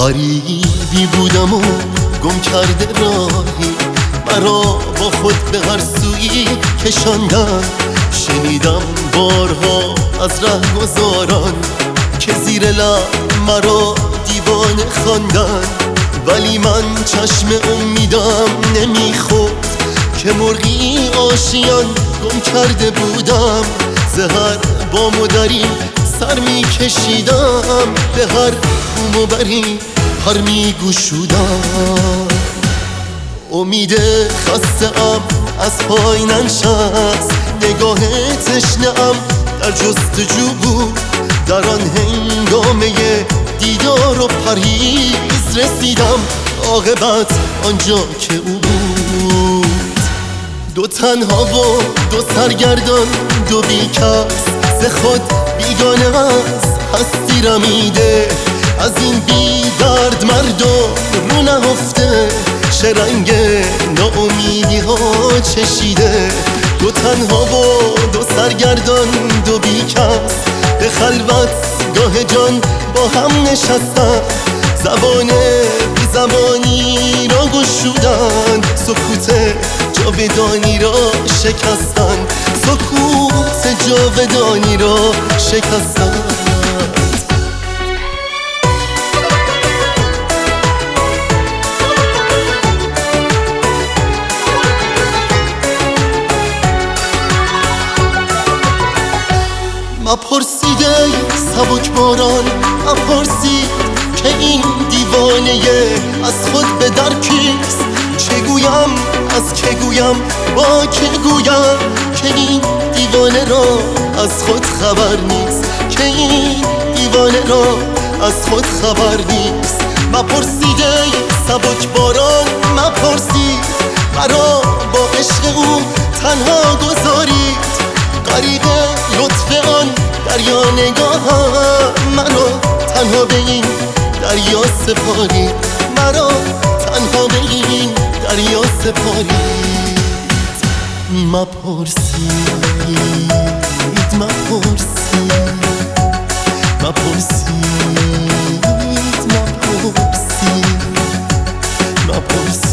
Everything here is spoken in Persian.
غریبی بودم و گم کرده راهی، مرا با خود به هر سویی کشاندن. شنیدم بارها از رهگذاران که زیر لب مرا دیوانه خواندن، ولی من چشم امیدم نمیخفت که مرغی آشیان گم کرده بودم. زهر بام و دری سر میکشیدم، به هر بوم و بری پر میگشودم. امید خسته ام از پای ننشست، نگاه تشنه ام در جستجو بود. در آن هنگامه دیدار و پرهیز رسیدم عاقبت آنجا که او بود. دو تنها و دو سرگردان، دو بیکس ز خود بیگانه از هستی رمیده. از این بی درد مردم رو نهفته، چه رنگ ناامیدی ها چشیده. دو تنها و دو سرگردان، دو بیکس به خلوت گاه جان با هم نشستن. زبان بی زبانی را گشودن، سکوت جاودانی را شکستن. سکوت جاودانی را شکستن. مپرسیده سبک باران، مپرسید که این دیوانه از خود به در کیست. چه گویم از که گویم با که گویم که این دیوانه را از خود خبر نیست، که این دیوانه را از خود خبر نیست. مپرسیده سبک باران، مپرسید مرا با عشق او تنها گذارید. غریق لطف آن دریا نگاهم، مرا تنها به این دریا سپارید. مرا تنها به این دریا سپارید. مپرسید مپرسید مپرسید مپرسید مپرسید